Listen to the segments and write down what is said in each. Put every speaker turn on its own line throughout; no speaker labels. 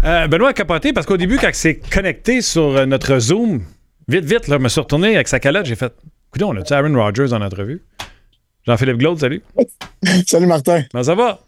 Benoît a capoté parce qu'au début, quand c'est connecté sur notre Zoom, vite, là, je me suis retourné avec sa calotte, j'ai fait « Écoutez, on a-tu Aaron Rodgers en entrevue? » Jean-Philippe Glaude, salut.
Salut Martin.
Ben, ça va?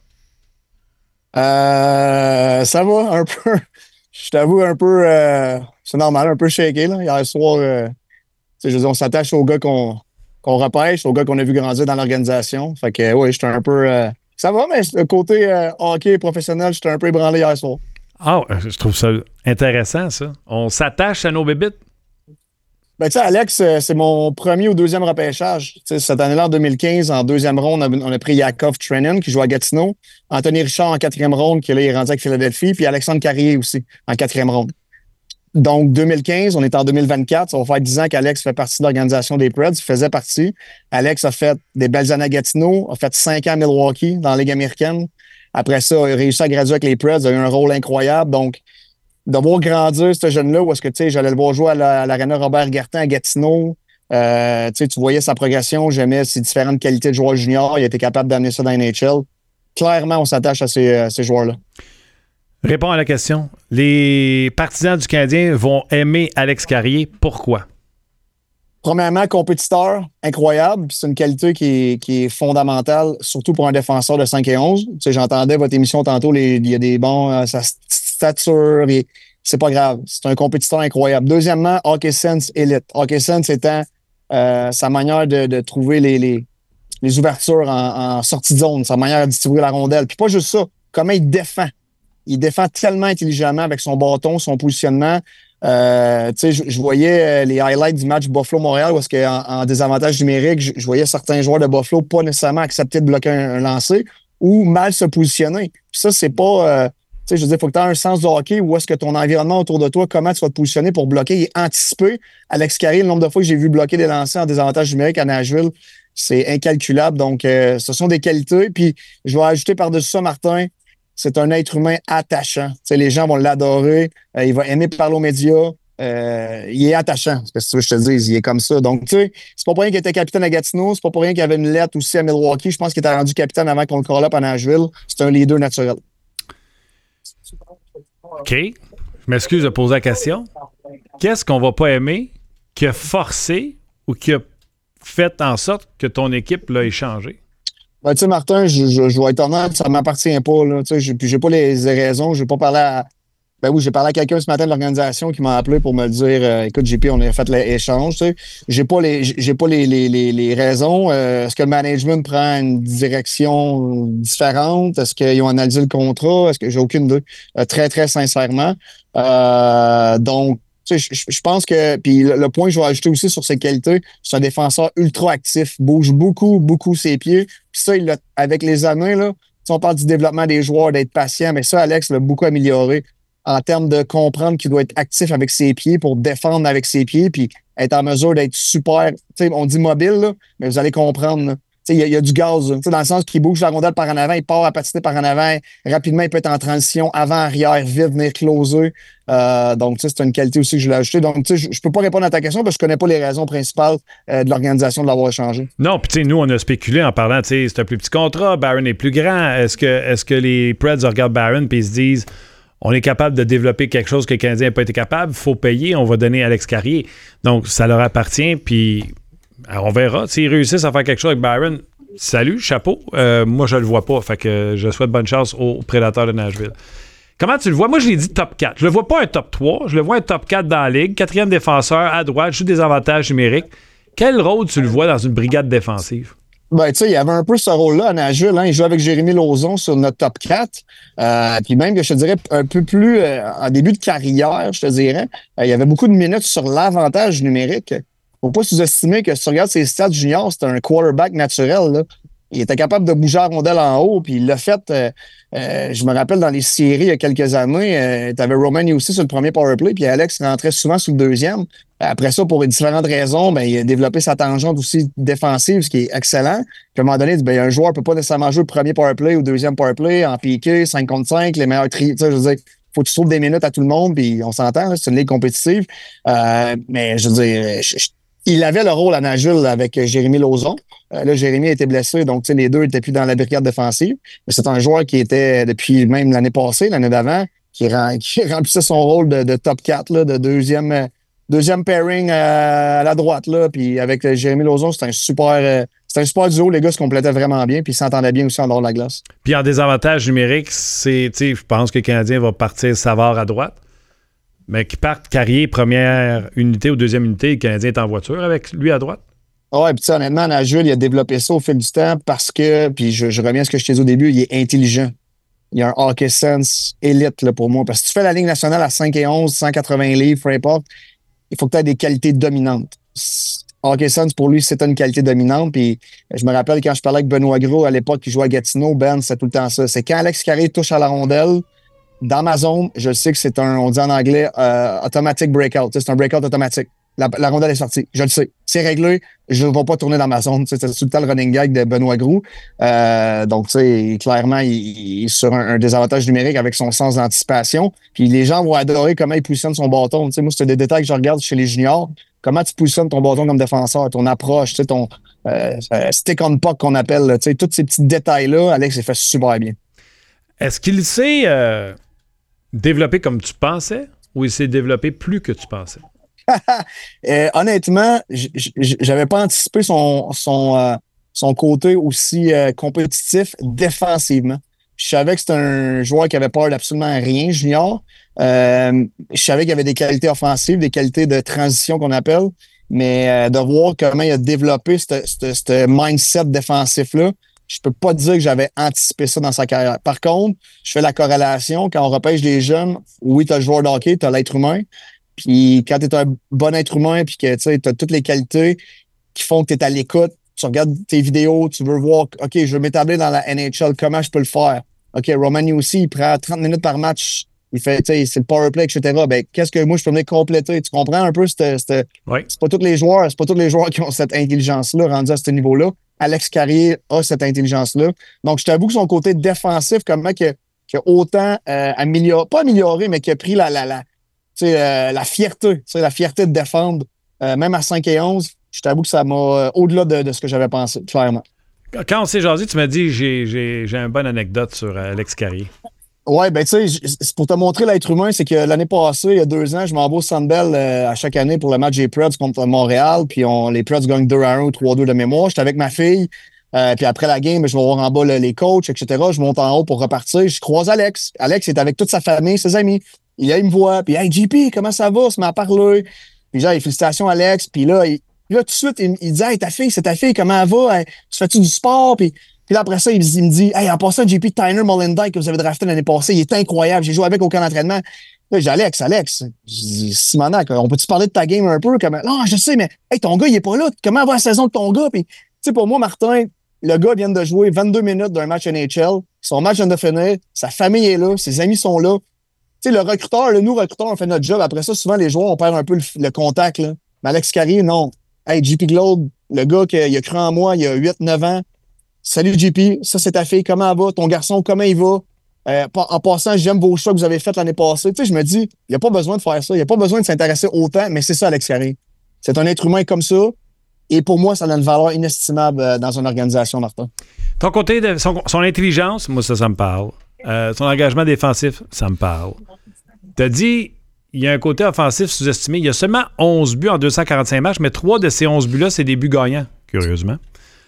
Ça va un peu. Je t'avoue un peu, c'est normal, un peu shaké là. Hier soir, je veux dire, on s'attache aux gars qu'on repêche, aux gars qu'on a vu grandir dans l'organisation. Fait que oui, j'étais un peu. Ça va, mais le côté hockey professionnel, j'étais un peu ébranlé hier soir.
Ah, je trouve ça intéressant, ça. On s'attache à nos bébites.
Ben, tu sais, Alex, c'est mon premier ou deuxième repêchage. Tu sais, cette année-là, en 2015, en deuxième ronde, on a pris Yakov Trenin, qui joue à Gatineau. Anthony Richard en quatrième ronde, qui là, il est rendu avec Philadelphie. Puis Alexandre Carrier aussi, en quatrième ronde. Donc, 2015, on est en 2024. Ça va faire 10 ans qu'Alex fait partie de l'organisation des Preds. Il faisait partie. Alex a fait des belles années à Gatineau, a fait 5 ans à Milwaukee dans la Ligue américaine. Après ça, il a réussi à graduer avec les Preds, a eu un rôle incroyable. Donc, de voir grandir ce jeune-là, où est-ce que, tu sais, j'allais le voir jouer à l'Arena Robert Gartin à Gatineau. Tu voyais sa progression, j'aimais ses différentes qualités de joueur junior. Il a été capable d'amener ça dans la NHL. Clairement, on s'attache à ces joueurs-là.
Réponds à la question. Les partisans du Canadien vont aimer Alex Carrier. Pourquoi?
Premièrement, compétiteur, incroyable. C'est une qualité qui est fondamentale, surtout pour un défenseur de 5 et 11. Tu sais, j'entendais votre émission tantôt, il y a des bons, sa stature, c'est pas grave. C'est un compétiteur incroyable. Deuxièmement, hockey sense élite. Hockey sense étant sa manière de trouver les ouvertures en sortie de zone, sa manière de distribuer la rondelle. Puis pas juste ça, comment il défend. Il défend tellement intelligemment avec son bâton, son positionnement. Je voyais les highlights du match Buffalo-Montréal où est-ce qu'en désavantage numérique, je voyais certains joueurs de Buffalo pas nécessairement accepter de bloquer un lancer ou mal se positionner. Puis ça, c'est pas... je veux dire, il faut que tu aies un sens de hockey où est-ce que ton environnement autour de toi, comment tu vas te positionner pour bloquer et anticiper. Alex Carrier, le nombre de fois que j'ai vu bloquer des lancers en désavantage numérique à Nashville, c'est incalculable. Donc, ce sont des qualités. Puis, je vais ajouter par-dessus ça, Martin, c'est un être humain attachant. Les gens vont l'adorer. Il va aimer parler aux médias. Il est attachant. C'est ce que je te dis. Il est comme ça. Donc, tu sais, c'est pas pour rien qu'il était capitaine à Gatineau. C'est pas pour rien qu'il avait une lettre aussi à Milwaukee. Je pense qu'il était rendu capitaine avant qu'on le call up à Nashville. C'est un leader naturel.
OK. Je m'excuse de poser la question. Qu'est-ce qu'on va pas aimer qui a forcé ou qui a fait en sorte que ton équipe l'a échangé?
Ben, tu sais, Martin, je vais être honnête, ça ne m'appartient pas. Là, puis j'ai pas les raisons. Je vais pas parler à. Ben oui, j'ai parlé à quelqu'un ce matin de l'organisation qui m'a appelé pour me dire écoute, JP, on a fait l'échange. Tu sais. J'ai pas les raisons. Est-ce que le management prend une direction différente? Est-ce qu'ils ont analysé le contrat? Est-ce que j'ai aucune idée? Très, très sincèrement. Donc, tu sais, je pense que, puis le point que je vais ajouter aussi sur ses qualités, c'est un défenseur ultra actif, bouge beaucoup, beaucoup ses pieds. Puis ça, avec les années, là, si on parle du développement des joueurs, d'être patient, mais ça, Alex l'a beaucoup amélioré en termes de comprendre qu'il doit être actif avec ses pieds pour défendre avec ses pieds, puis être en mesure d'être super, tu sais, on dit mobile, là, mais vous allez comprendre, là. Il y a du gaz, dans le sens qu'il bouge la rondelle par en avant, il part à patiner par en avant, rapidement, il peut être en transition avant, arrière, vite, venir closer. Donc, c'est une qualité aussi que je l'ai ajoutée. Donc, je peux pas répondre à ta question parce que je connais pas les raisons principales de l'organisation de l'avoir échangé.
Non, puis nous, on a spéculé en parlant, c'est un plus petit contrat, Barron est plus grand. Est-ce que les Preds regardent Barron et ils se disent on est capable de développer quelque chose que le Canadien n'a pas été capable, il faut payer, on va donner Alex Carrier. Donc, ça leur appartient, puis... Alors, on verra. S'ils réussissent à faire quelque chose avec Barron, salut, chapeau. Moi, je le vois pas. Fait que je souhaite bonne chance aux Prédateurs de Nashville. Comment tu le vois? Moi, je l'ai dit top 4. Je le vois pas un top 3. Je le vois un top 4 dans la ligue. 4e défenseur à droite, joue des avantages numériques. Quel rôle tu le vois dans une brigade défensive?
Ben, tu sais, il y avait un peu ce rôle-là à Nashville. Hein. Il joue avec Jérémy Lauzon sur notre top 4. Puis même que je te dirais un peu plus en début de carrière, je te dirais, il y avait beaucoup de minutes sur l'avantage numérique. Faut pas sous-estimer que si tu regardes ses stats juniors, c'était un quarterback naturel. Là. Il était capable de bouger la rondelle en haut, puis il l'a fait. Je me rappelle dans les séries il y a quelques années, tu avais Roman aussi sur le premier powerplay, puis Alex rentrait souvent sur le deuxième. Après ça, pour différentes raisons, ben, il a développé sa tangente aussi défensive, ce qui est excellent. Puis à un moment donné, ben, un joueur ne peut pas nécessairement jouer le premier powerplay ou le deuxième powerplay en piqué, 5 contre 5, les meilleurs tri. Je veux dire, faut que tu trouves des minutes à tout le monde, puis on s'entend, là, c'est une ligue compétitive. Mais je veux dire, il avait le rôle à Nashville avec Jérémy Lauzon. Là, Jérémy a été blessé, donc les deux n'étaient plus dans la brigade défensive. Mais c'est un joueur qui était, depuis même l'année passée, l'année d'avant, qui remplissait son rôle de top 4, là, de deuxième pairing à la droite. Là, puis avec Jérémy Lauzon, c'était un super duo. Les gars se complétaient vraiment bien, puis ils s'entendaient bien aussi en dehors de la glace.
Puis en désavantage numérique, je pense que le Canadien va partir Savard à droite. Mais qui parte Carrier, première unité ou deuxième unité, le Canadien est en voiture avec lui à droite.
Ouais, puis honnêtement, Nashville, il a développé ça au fil du temps parce que, puis je reviens à ce que je t'ai dit au début, il est intelligent. Il a un hockey sense élite là, pour moi. Parce que si tu fais la Ligue nationale à 5 et 11, 180 livres, peu importe, il faut que tu aies des qualités dominantes. Hockey sense, pour lui, c'est une qualité dominante. Puis je me rappelle quand je parlais avec Benoît Gros à l'époque qui jouait à Gatineau, Ben, c'est tout le temps ça. C'est quand Alex Carré touche à la rondelle, dans ma zone, je sais que c'est on dit en anglais, automatic breakout. C'est un breakout automatique. La rondelle est sortie. Je le sais. C'est réglé. Je ne vais pas tourner dans ma zone. C'est tout le temps le running gag de Benoît Groux. Donc, tu sais, clairement, il est sur un désavantage numérique avec son sens d'anticipation. Puis les gens vont adorer comment il positionne son bâton. Tu sais, moi, c'est des détails que je regarde chez les juniors. Comment tu positionnes ton bâton comme défenseur, ton approche, tu sais, ton stick on puck qu'on appelle. Tu sais, tous ces petits détails-là, Alex, il fait super bien.
Est-ce qu'il s'est développé comme tu pensais ou il s'est développé plus que tu pensais?
Honnêtement, j'avais pas anticipé son côté aussi compétitif défensivement. Je savais que c'était un joueur qui avait peur d'absolument rien, junior. Je savais qu'il y avait des qualités offensives, des qualités de transition qu'on appelle, mais de voir comment il a développé ce mindset défensif-là, je peux pas dire que j'avais anticipé ça dans sa carrière. Par contre, je fais la corrélation. Quand on repêche des jeunes, oui, tu as le joueur de hockey, tu as l'être humain. Puis quand tu es un bon être humain puis que tu as toutes les qualités qui font que tu es à l'écoute, tu regardes tes vidéos, tu veux voir, OK, je veux m'établir dans la NHL, comment je peux le faire? OK, Romani aussi, il prend 30 minutes par match, il fait, tu sais, c'est le power play, etc. Ben, qu'est-ce que moi, je peux venir compléter? Tu comprends un peu?
Oui.
C'est pas tous les joueurs qui ont cette intelligence-là, rendu à ce niveau-là. Alex Carrier a cette intelligence-là. Donc, je t'avoue que son côté défensif, comment que autant pas amélioré, mais qui a pris la fierté, la fierté de défendre, même à 5 et 11, je t'avoue que ça m'a au-delà de ce que j'avais pensé, clairement.
Quand on s'est jasé, tu m'as dit j'ai une bonne anecdote sur Alex Carrier.
Ouais, ben tu sais, c'est pour te montrer l'être humain, c'est que l'année passée, il y a 2 ans, je m'en vais au Sandbell à chaque année pour le match des Preds contre Montréal, puis les Preds gagnent 2-1 ou 3-2 de mémoire. J'étais avec ma fille, puis après la game, je vais voir en bas les coachs, etc. Je monte en haut pour repartir. Je croise Alex. Alex est avec toute sa famille, ses amis. Il me voit, puis « Hey, JP, comment ça va? » Il se met à parler. Puis genre, félicitations, Alex. Puis là, tout de suite, il dit « Hey, c'est ta fille, comment elle va? Hey, tu fais-tu du sport? » Puis là, après ça, il me dit « Hey, en passant, JP, Tyner Molendyk, que vous avez drafté l'année passée, il est incroyable. J'ai joué avec au camp d'entraînement. » Là, j'ai dit « Alex. » Je dis « Simonac, on peut-tu parler de ta game un peu? » Non, je sais, mais hey, ton gars, il est pas là. Comment va la saison de ton gars? Puis, tu sais, pour moi, Martin, le gars vient de jouer 22 minutes d'un match NHL. Son match vient de finir. Sa famille est là. Ses amis sont là. Tu sais, nous recruteurs, on fait notre job. Après ça, souvent, les joueurs, on perd un peu le contact, là. Mais Alex Carrier, non. Hey, JP Glaude, le gars il a cru en moi il y a 8-9 ans. Salut, JP. Ça, c'est ta fille. Comment elle va? Ton garçon, comment il va? En passant, j'aime vos choix que vous avez faits l'année passée. Tu sais, je me dis, il n'y a pas besoin de faire ça. Il n'y a pas besoin de s'intéresser autant, mais c'est ça, Alex Carrier. C'est un être humain comme ça. Et pour moi, ça a une valeur inestimable dans une organisation, Martin.
Ton côté, son intelligence, moi, ça me parle. Son engagement défensif, ça me parle. T'as dit, il y a un côté offensif sous-estimé. Il y a seulement 11 buts en 245 matchs, mais 3 de ces 11 buts-là, c'est des buts gagnants, curieusement.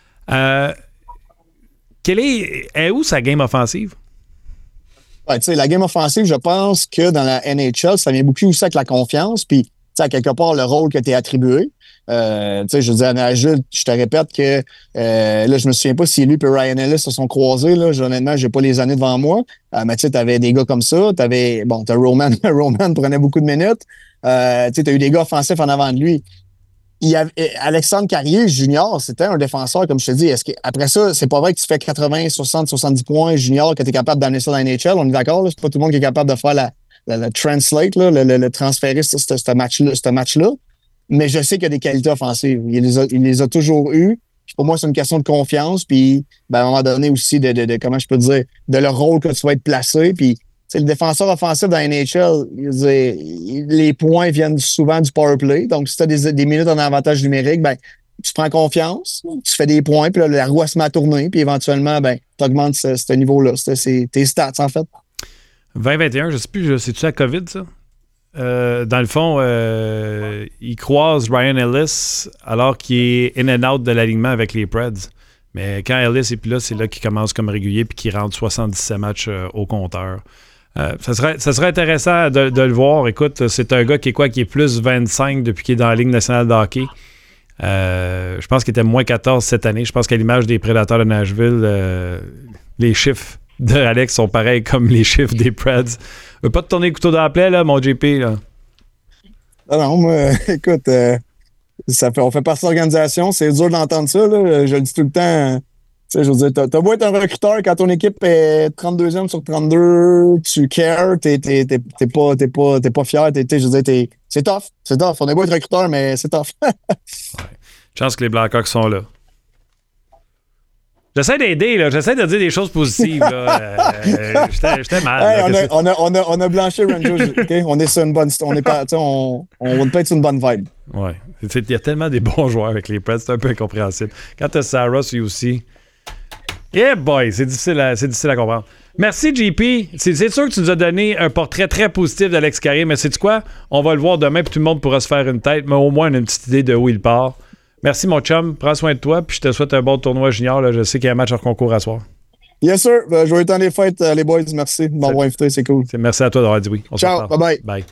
Est où sa game offensive?
Ouais, tu sais, la game offensive, je pense que dans la NHL, ça vient beaucoup aussi avec la confiance. Puis, tu sais, à quelque part, le rôle que tu es attribué. Tu sais, je veux dire, à Nashville, je te répète que là, je me souviens pas si lui et Ryan Ellis se sont croisés. Là, honnêtement, j'ai pas les années devant moi. Mais tu sais, t'avais des gars comme ça. T'as Roman. Roman prenait beaucoup de minutes. Tu sais, t'as eu des gars offensifs en avant de lui. Alexandre Carrier, junior, c'était un défenseur, comme je te dis. Après ça, c'est pas vrai que tu fais 80, 60, 70 points junior, que tu es capable d'amener ça dans la NHL. On est d'accord, là? C'est pas tout le monde qui est capable de faire la translate, là, le transférer ce match-là. Mais je sais qu'il y a des qualités offensives. Il les a toujours eues. Puis pour moi, c'est une question de confiance. Puis, à un moment donné aussi, de comment je peux dire, de le rôle que tu vas être placé. Puis, le défenseur offensif dans la NHL, les points viennent souvent du power play. Donc, si tu as des minutes en avantage numérique, tu prends confiance, tu fais des points, puis là, la roue se met à tourner, puis éventuellement, tu augmentes ce niveau-là. C'est tes stats, en fait.
2021, je sais plus, c'est-tu la COVID, ça? Dans le fond, il croise Ryan Ellis alors qu'il est in and out de l'alignement avec les Preds. Mais quand Ellis est plus là, c'est là qu'il commence comme régulier puis qu'il rentre 77 matchs au compteur. Ça serait intéressant de le voir. Écoute, c'est un gars qui est plus 25 depuis qu'il est dans la Ligue nationale de hockey. Je pense qu'il était moins 14 cette année. Je pense qu'à l'image des Prédateurs de Nashville, les chiffres de Alex sont pareils comme les chiffres des Preds. Veux pas te tourner le couteau dans la plaie, là, mon JP, là?
Non, moi, écoute, on fait partie de l'organisation. C'est dur d'entendre ça, là. Je le dis tout le temps. Tu sais, je veux dire, t'as beau être un recruteur quand ton équipe est 32e sur 32, tu cares, t'es pas fier, je veux dire, c'est tough. On est beau être recruteur, mais c'est tough.
Ouais. Chance que les Blackhawks sont là. J'essaie d'aider, là. J'essaie de dire des choses positives, là. J'étais mal.
Hey, on a blanchi Rangers, OK? On est sur une bonne... On peut être sur une bonne vibe.
Ouais. Il y a tellement des bons joueurs avec les Preds, c'est un peu incompréhensible. Quand t'as Sarah, lui aussi... Yeah, boy! C'est difficile à comprendre. Merci, JP. C'est sûr que tu nous as donné un portrait très positif d'Alex Carrier, mais sais-tu quoi? On va le voir demain, puis tout le monde pourra se faire une tête, mais au moins on a une petite idée de où il part. Merci, mon chum. Prends soin de toi, puis je te souhaite un bon tournoi junior. Là. Je sais qu'il y a un match hors concours à soir.
Yes, sir. Joyeux temps des fêtes, les boys. Merci de m'avoir invité. C'est cool.
Merci à toi d'avoir dit oui.
Ciao. Bye-bye.
Bye.